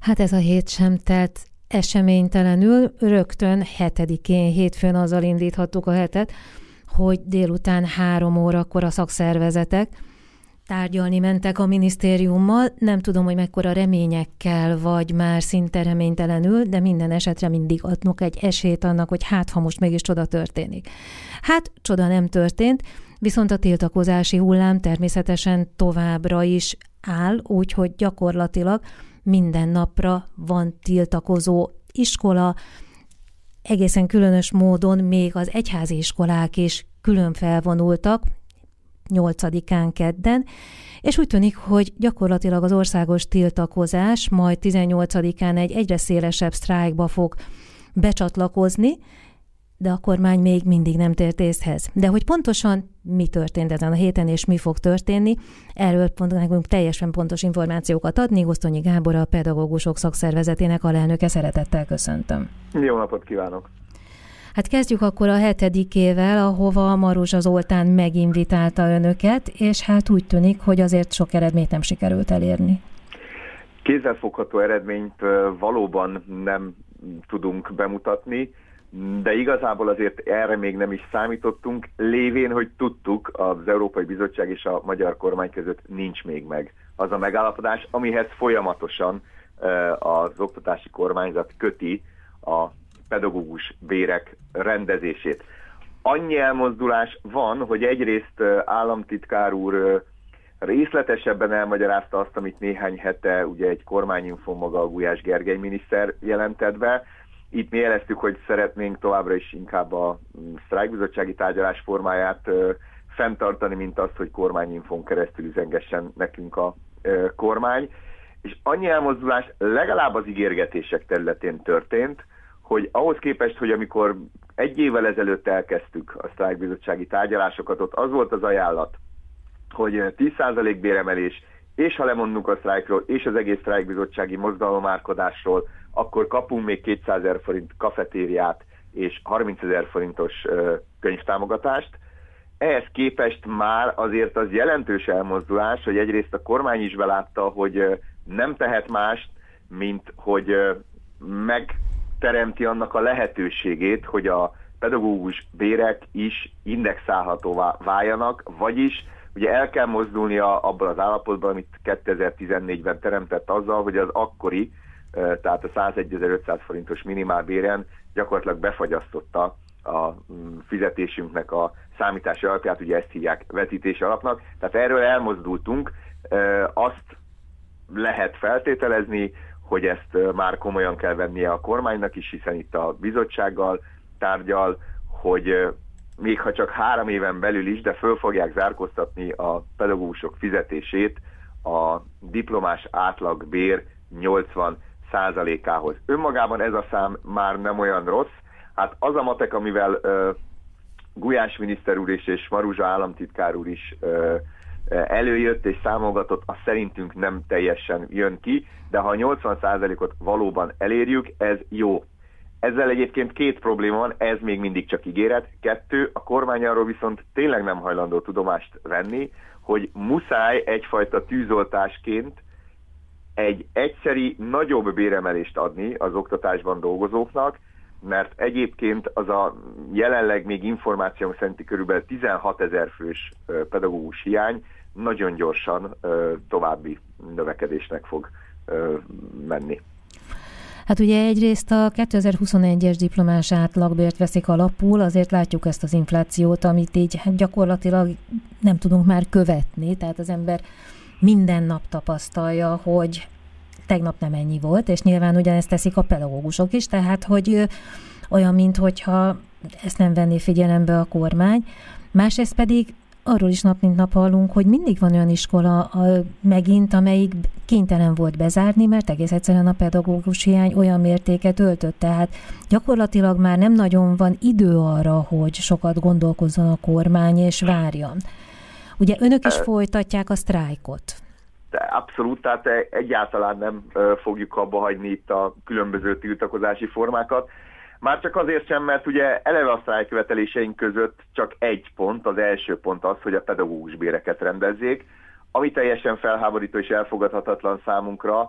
Hát ez a hét sem telt eseménytelenül. Rögtön 7-én, hétfőn azzal indíthattuk a hetet, hogy délután 3 órakor a szakszervezetek tárgyalni mentek a minisztériummal. Nem tudom, hogy mekkora reményekkel, vagy már szinte reménytelenül, de minden esetre mindig adnak egy esélyt annak, hogy ha most mégis csoda történik. Hát csoda nem történt, viszont a tiltakozási hullám természetesen továbbra is áll, úgyhogy gyakorlatilag minden napra van tiltakozó iskola, egészen különös módon még az egyházi iskolák is külön felvonultak, 8-án kedden, és úgy tűnik, hogy gyakorlatilag az országos tiltakozás majd 18-án egy egyre szélesebb sztrájkba fog becsatlakozni, de a kormány még mindig nem tért észhez. De hogy pontosan mi történt ezen a héten, és mi fog történni, erről nekünk teljesen pontos információkat adni. Gusztonyi Gábor, a Pedagógusok Szakszervezetének alelnöke, szeretettel köszöntöm. Jó napot kívánok! Hát kezdjük akkor a 7-ével, ahova Maruzsa Zoltán meginvitálta önöket, és hát úgy tűnik, hogy azért sok eredményt nem sikerült elérni. Kézzelfogható eredményt valóban nem tudunk bemutatni, de igazából azért erre még nem is számítottunk, lévén, hogy tudtuk, az Európai Bizottság és a magyar kormány között nincs még meg az a megállapodás, amihez folyamatosan az oktatási kormányzat köti a pedagógus bérek rendezését. Annyi elmozdulás van, hogy egyrészt államtitkár úr részletesebben elmagyarázta azt, amit néhány hete ugye egy kormányinfón maga a Gulyás Gergely miniszter jelentett be. Itt mi jeleztük, hogy szeretnénk továbbra is inkább a sztrájkbizottsági tárgyalás formáját fenntartani, mint azt, hogy kormányinfón keresztül üzengessen nekünk a kormány. És annyi elmozdulás legalább az ígérgetések területén történt, hogy ahhoz képest, hogy amikor 1 évvel ezelőtt elkezdtük a sztrájkbizottsági tárgyalásokat, ott az volt az ajánlat, hogy 10% béremelés, és ha lemondunk a sztrájkról, és az egész sztrájkbizottsági mozgalomárkodásról, akkor kapunk még 200 000 forint kafetériát és 30 000 forintos könyvtámogatást. Ehhez képest már azért az jelentős elmozdulás, hogy egyrészt a kormány is belátta, hogy nem tehet mást, mint hogy megteremti annak a lehetőségét, hogy a pedagógus bérek is indexálhatóvá váljanak, vagyis ugye el kell mozdulnia abban az állapotban, amit 2014-ben teremtett azzal, hogy az akkori, tehát a 101.500 forintos minimálbéren gyakorlatilag befagyasztotta a fizetésünknek a számítási alapját, ugye ezt hívják vetítési alapnak. Tehát erről elmozdultunk, azt lehet feltételezni, hogy ezt már komolyan kell vennie a kormánynak is, hiszen itt a bizottsággal tárgyal, hogy még ha csak 3 éven belül is, de föl fogják zárkóztatni a pedagógusok fizetését a diplomás átlagbér 80%-ához. Önmagában ez a szám már nem olyan rossz. Hát az a matek, amivel Gulyás miniszter úr és Maruzsa államtitkár úr is előjött és számolgatott, az szerintünk nem teljesen jön ki, de ha a 80%-ot valóban elérjük, ez jó. Ezzel egyébként 2 probléma van, ez még mindig csak ígéret. 2, a kormány arról viszont tényleg nem hajlandó tudomást venni, hogy muszáj egyfajta tűzoltásként egy egyszeri nagyobb béremelést adni az oktatásban dolgozóknak, mert egyébként az a jelenleg még információnk szerinti körülbelül 16 000 fős pedagógus hiány nagyon gyorsan további növekedésnek fog menni. Hát ugye egyrészt a 2021-es diplomás átlagbért veszik alapul, azért látjuk ezt az inflációt, amit így gyakorlatilag nem tudunk már követni, tehát az ember minden nap tapasztalja, hogy tegnap nem ennyi volt, és nyilván ugyanezt teszik a pedagógusok is, tehát hogy olyan, minthogyha ezt nem venné figyelembe a kormány. Másrészt pedig arról is nap mint nap hallunk, hogy mindig van olyan iskola megint, amelyik kénytelen volt bezárni, mert egész egyszerűen a pedagógus hiány olyan mértéket öltött. Tehát gyakorlatilag már nem nagyon van idő arra, hogy sokat gondolkozzon a kormány és várjon. Ugye önök is folytatják a sztrájkot. De abszolút, tehát egyáltalán nem fogjuk abba hagyni itt a különböző tiltakozási formákat. Már csak azért sem, mert ugye eleve a sztrájkköveteléseink között csak egy pont, az első pont az, hogy a pedagógus béreket rendezzék, ami teljesen felháborító és elfogadhatatlan számunkra,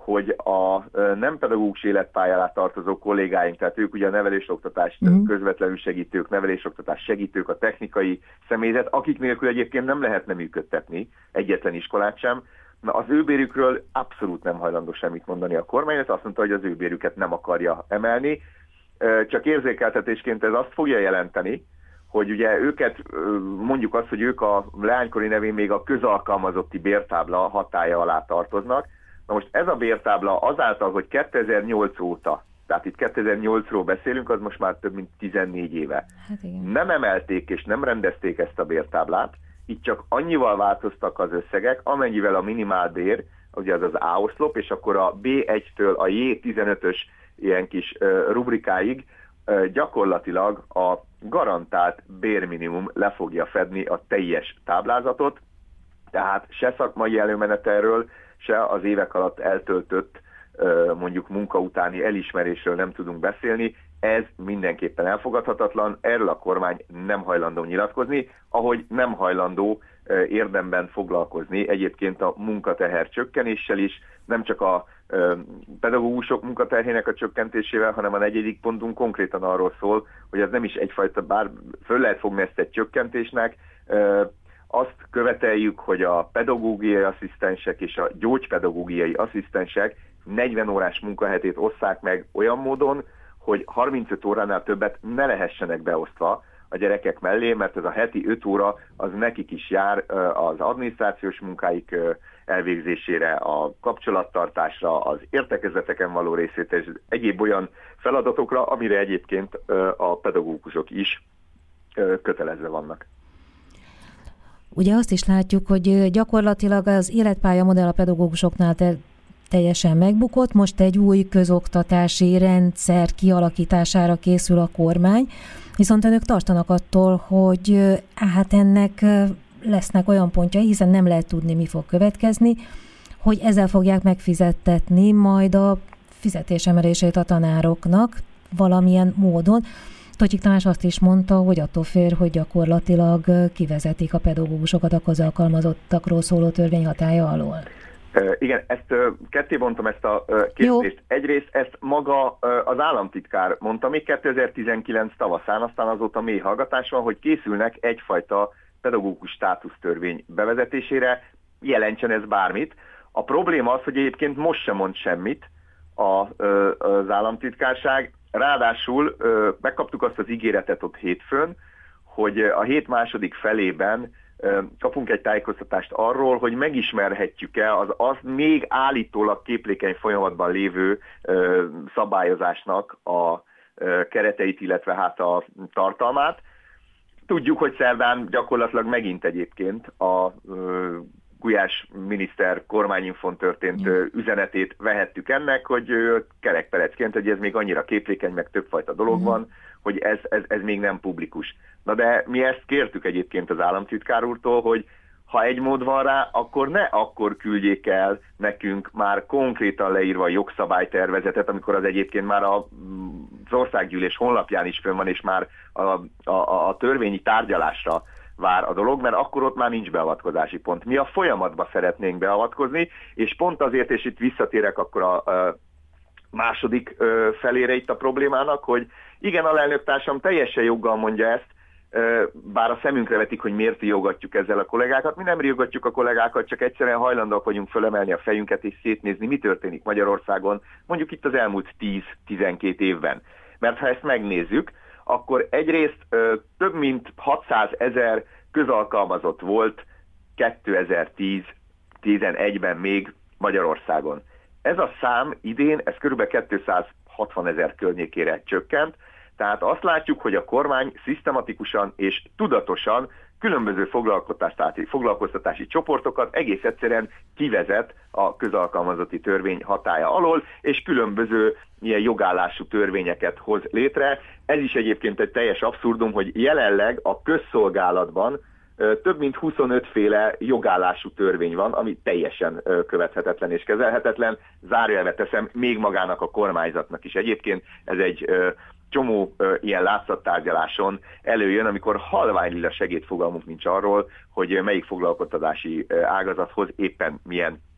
hogy a nem pedagógus életpálya alá tartozó kollégáink, tehát ők ugye a nevelésoktatást közvetlenül segítők, nevelésoktatás segítők, a technikai személyzet, akik nélkül egyébként nem lehetne működtetni egyetlen iskolát sem, az ő bérükről abszolút nem hajlandó semmit mondani a kormány, azt mondta, hogy az ő bérüket nem akarja emelni, csak érzékeltetésként ez azt fogja jelenteni, hogy ugye őket, mondjuk azt, hogy ők a leánykori nevén még a közalkalmazotti bértábla hatálya alá tartoznak. Na most ez a bértábla azáltal, hogy 2008 óta, tehát itt 2008-ról beszélünk, az most már több mint 14 éve. Hát nem emelték és nem rendezték ezt a bértáblát, itt csak annyival változtak az összegek, amennyivel a minimálbér, ugye az az A oszlop, és akkor a B1-től a J15-ös ilyen kis rubrikáig gyakorlatilag a garantált bérminimum le fogja fedni a teljes táblázatot, tehát se szakmai előmenetelről, se az évek alatt eltöltött mondjuk munka utáni elismerésről nem tudunk beszélni, ez mindenképpen elfogadhatatlan, erről a kormány nem hajlandó nyilatkozni, ahogy nem hajlandó érdemben foglalkozni egyébként a munkateher csökkenéssel is, nem csak a pedagógusok munkaterhének a csökkentésével, hanem a negyedik pontunk konkrétan arról szól, hogy ez nem is egyfajta, bár föl lehet fogni ezt egy csökkentésnek, azt követeljük, hogy a pedagógiai asszisztensek és a gyógypedagógiai asszisztensek 40 órás munkahetét osszák meg olyan módon, hogy 35 óránál többet ne lehessenek beosztva a gyerekek mellé, mert ez a heti 5 óra az nekik is jár az adminisztrációs munkáik elvégzésére, a kapcsolattartásra, az értekezleteken való részvétel és egyéb olyan feladatokra, amire egyébként a pedagógusok is kötelezve vannak. Ugye azt is látjuk, hogy gyakorlatilag az életpálya modell a pedagógusoknál teljesen megbukott, most egy új közoktatási rendszer kialakítására készül a kormány, viszont önök tartanak attól, hogy hát ennek lesznek olyan pontjai, hiszen nem lehet tudni, mi fog következni, hogy ezzel fogják megfizettetni majd a fizetésemelését a tanároknak valamilyen módon. Totyik Tamás azt is mondta, hogy attól fél, hogy gyakorlatilag kivezetik a pedagógusokat a közalkalmazottakról szóló törvény hatálya alól. Igen, ezt ketté bontom ezt a kérdést. Egyrészt ezt maga az államtitkár mondta még 2019 tavaszán, aztán azóta mély hallgatás van, hogy készülnek egyfajta pedagógus státusztörvény bevezetésére, jelentsen ez bármit. A probléma az, hogy egyébként most sem mond semmit az államtitkárság, ráadásul megkaptuk azt az ígéretet ott hétfőn, hogy a hét második felében kapunk egy tájékoztatást arról, hogy megismerhetjük-e az még állítólag képlékeny folyamatban lévő szabályozásnak a kereteit, illetve hát a tartalmát. Tudjuk, hogy szerdán gyakorlatilag megint egyébként a Gulyás miniszter kormányinfon történt üzenetét vehettük ennek, hogy kerekperecként, hogy ez még annyira képlékeny, meg többfajta dolog van, hogy ez még nem publikus. Na de mi ezt kértük egyébként az államtitkár úrtól, hogy ha egy mód van rá, akkor ne akkor küldjék el nekünk már konkrétan leírva a jogszabálytervezetet, amikor az egyébként már az országgyűlés honlapján is fönn van, és már a törvényi tárgyalásra vár a dolog, mert akkor ott már nincs beavatkozási pont. Mi a folyamatba szeretnénk beavatkozni, és pont azért, és itt visszatérek akkor a második felére itt a problémának, hogy igen, alelnöktársam teljesen joggal mondja ezt, bár a szemünkre vetik, hogy miért riogatjuk ezzel a kollégákat. Mi nem riogatjuk a kollégákat, csak egyszerűen hajlandóak vagyunk fölemelni a fejünket és szétnézni, mi történik Magyarországon, mondjuk itt az elmúlt 10-12 évben. Mert ha ezt megnézzük, akkor egyrészt több mint 600 000 közalkalmazott volt 2010-11-ben még Magyarországon. Ez a szám idén, ez kb. 260 000 környékére csökkent, tehát azt látjuk, hogy a kormány szisztematikusan és tudatosan különböző foglalkoztatási csoportokat egész egyszerűen kivezet a közalkalmazotti törvény hatálya alól, és különböző ilyen jogállású törvényeket hoz létre. Ez is egyébként egy teljes abszurdum, hogy jelenleg a közszolgálatban több mint 25 féle jogállású törvény van, ami teljesen követhetetlen és kezelhetetlen. Zárójelbe teszem, még magának a kormányzatnak is. Egyébként ez egy csomó ilyen látszattárgyaláson előjön, amikor halványlila segédfogalmunk nincs arról, hogy melyik foglalkoztatási ágazathoz éppen milyen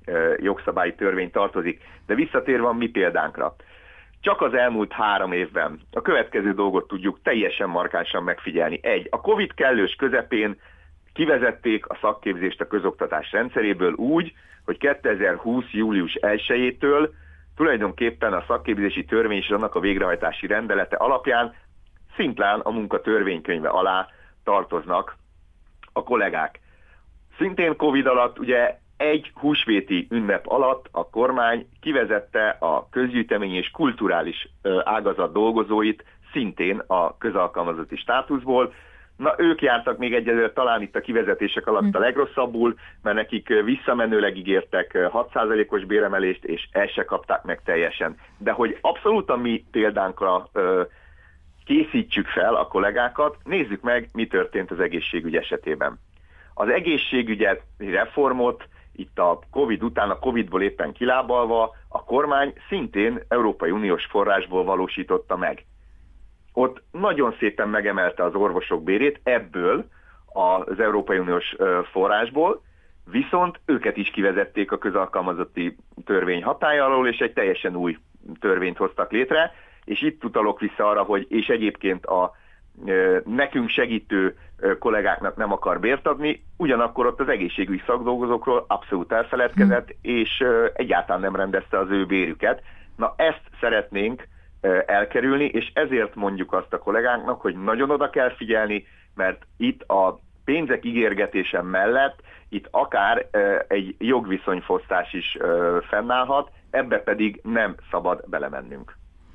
jogszabályi törvény tartozik. De visszatérve a mi példánkra. Csak az elmúlt 3 évben a következő dolgot tudjuk teljesen markánsan megfigyelni. A Covid kellős közepén kivezették a szakképzést a közoktatás rendszeréből úgy, hogy 2020. július 1-től tulajdonképpen a szakképzési törvény és annak a végrehajtási rendelete alapján szimplán a munka törvénykönyve alá tartoznak a kollégák. Szintén Covid alatt, ugye egy húsvéti ünnep alatt a kormány kivezette a közgyűjtemény és kulturális ágazat dolgozóit szintén a közalkalmazotti státuszból. Na, ők jártak még egyelőre talán itt a kivezetések alatt a legrosszabbul, mert nekik visszamenőleg ígértek 6%-os béremelést, és ezt se kapták meg teljesen. De hogy abszolút a mi példánkra készítsük fel a kollégákat, nézzük meg, mi történt az egészségügy esetében. Az egészségügyi reformot itt a Covid után, a Covidból éppen kilábalva, a kormány szintén Európai Uniós forrásból valósította meg. Ott nagyon szépen megemelte az orvosok bérét ebből az Európai Uniós forrásból, viszont őket is kivezették a közalkalmazotti törvény hatálya alól, és egy teljesen új törvényt hoztak létre, és itt utalok vissza arra, hogy és egyébként a nekünk segítő kollégáknak nem akar bért adni, ugyanakkor ott az egészségügyi szakdolgozókról abszolút elfeledkezett, és egyáltalán nem rendezte az ő bérüket. Na, ezt szeretnénk elkerülni, és ezért mondjuk azt a kollégánknak, hogy nagyon oda kell figyelni, mert itt a pénzek ígérgetése mellett itt akár egy jogviszonyfosztás is fennállhat, ebbe pedig nem szabad belemennünk.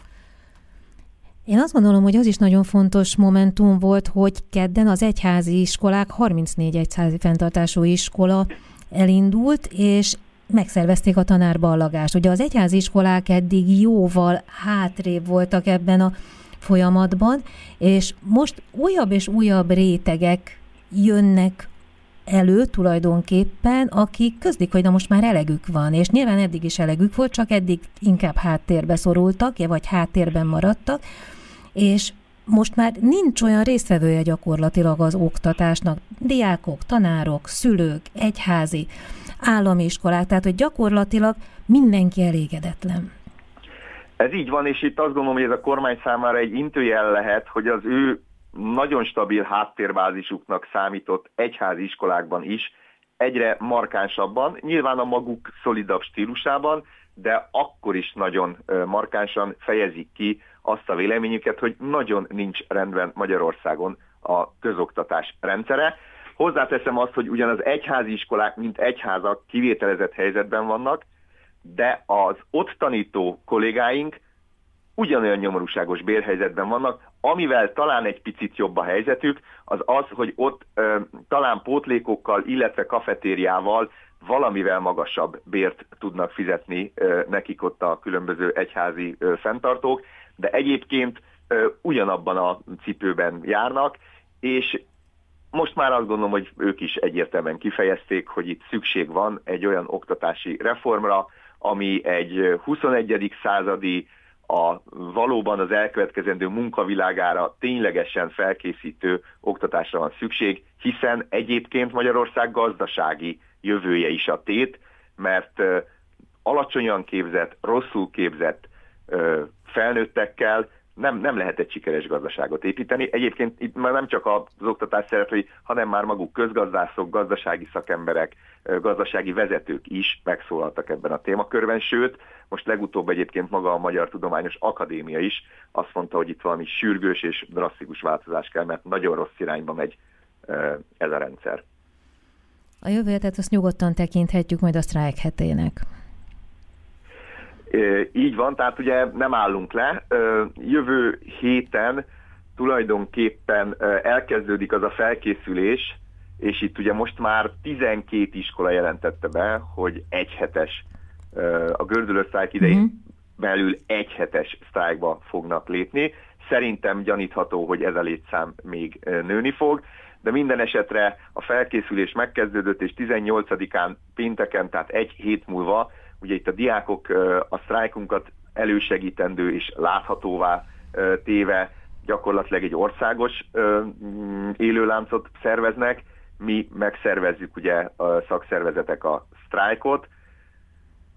Én azt gondolom, hogy az is nagyon fontos momentum volt, hogy kedden az egyházi iskolák, 34 egyházi fenntartású iskola elindult, és megszervezték a tanárballagást. Ugye az egyházi iskolák eddig jóval hátrébb voltak ebben a folyamatban, és most újabb és újabb rétegek jönnek elő tulajdonképpen, akik közlik, hogy na most már elegük van, és nyilván eddig is elegük volt, csak eddig inkább háttérbe szorultak, vagy háttérben maradtak, és most már nincs olyan résztvevője gyakorlatilag az oktatásnak, diákok, tanárok, szülők, egyházi, állami iskolák, tehát hogy gyakorlatilag mindenki elégedetlen. Ez így van, és itt azt gondolom, hogy ez a kormány számára egy intőjel lehet, hogy az ő nagyon stabil háttérbázisuknak számított egyházi iskolákban is egyre markánsabban, nyilván a maguk szolidabb stílusában, de akkor is nagyon markánsan fejezik ki azt a véleményüket, hogy nagyon nincs rendben Magyarországon a közoktatás rendszere. Hozzáteszem azt, hogy ugyan az egyházi iskolák, mint egyházak kivételezett helyzetben vannak, de az ott tanító kollégáink ugyanolyan nyomorúságos bérhelyzetben vannak, amivel talán egy picit jobb a helyzetük, az az, hogy ott talán pótlékokkal, illetve kafetériával valamivel magasabb bért tudnak fizetni nekik ott a különböző egyházi fenntartók, de egyébként ugyanabban a cipőben járnak, és most már azt gondolom, hogy ők is egyértelműen kifejezték, hogy itt szükség van egy olyan oktatási reformra, ami egy 21. századi, valóban az elkövetkezendő munkavilágára ténylegesen felkészítő oktatásra van szükség, hiszen egyébként Magyarország gazdasági jövője is a tét, mert alacsonyan képzett, rosszul képzett felnőttekkel nem lehet egy sikeres gazdaságot építeni. Egyébként itt már nem csak az oktatás szereplői, hanem már maguk közgazdászok, gazdasági szakemberek, gazdasági vezetők is megszólaltak ebben a témakörben, sőt, most legutóbb egyébként maga a Magyar Tudományos Akadémia is azt mondta, hogy itt valami sürgős és drasztikus változás kell, mert nagyon rossz irányba megy ez a rendszer. A jövő hetet azt nyugodtan tekinthetjük majd a sztrájk hetének. Így van, tehát ugye nem állunk le. Jövő héten tulajdonképpen elkezdődik az a felkészülés, és itt ugye most már 12 iskola jelentette be, hogy egyhetes, a gördülő sztrájk idején belül egyhetes sztrájkba fognak lépni. Szerintem gyanítható, hogy ez a létszám még nőni fog, de minden esetre a felkészülés megkezdődött, és 18-án pénteken, tehát egy hét múlva, ugye itt a diákok a sztrájkunkat elősegítendő és láthatóvá téve gyakorlatilag egy országos élőláncot szerveznek, mi megszervezzük ugye a szakszervezetek a sztrájkot,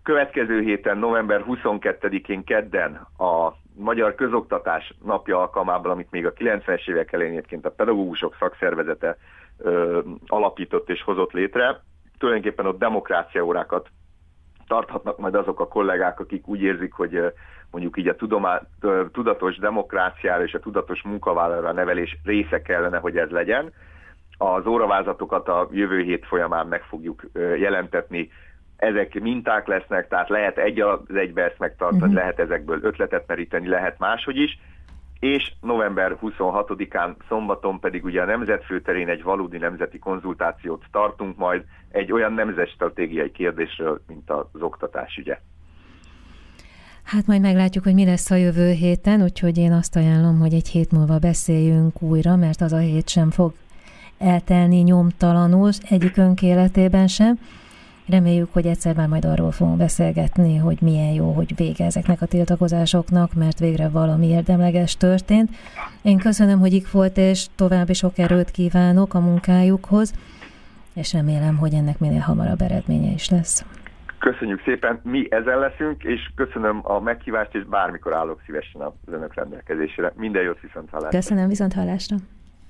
Következő héten, november 22-én kedden a Magyar Közoktatás napja alkalmából, amit még a 90-es évek elején egyébként a pedagógusok szakszervezete alapított és hozott létre. Tulajdonképpen ott demokráciaórákat tarthatnak majd azok a kollégák, akik úgy érzik, hogy mondjuk így a tudatos demokráciára és a tudatos munkavállalóra nevelés része kellene, hogy ez legyen. Az óravázatokat a jövő hét folyamán meg fogjuk jelentetni. Ezek minták lesznek, tehát lehet egy az egybe ezt megtartani, lehet ezekből ötletet meríteni, lehet máshogy is. És november 26-án szombaton pedig ugye a Nemzetfőterén egy valódi nemzeti konzultációt tartunk majd egy olyan nemzetstratégiai kérdésről, mint az oktatás ügye. Hát majd meglátjuk, hogy mi lesz a jövő héten, úgyhogy én azt ajánlom, hogy egy hét múlva beszéljünk újra, mert az a hét sem fog eltelni nyomtalanul, egyikünk életében sem. Reméljük, hogy egyszer már majd arról fogunk beszélgetni, hogy milyen jó, hogy vége ezeknek a tiltakozásoknak, mert végre valami érdemleges történt. Én köszönöm, hogy itt volt, és további sok erőt kívánok a munkájukhoz, és remélem, hogy ennek minél hamarabb eredménye is lesz. Köszönjük szépen, mi ezen leszünk, és köszönöm a meghívást, és bármikor állok szívesen az önök rendelkezésére. Minden jót, viszonthallásra. Köszönöm, viszonthallásra.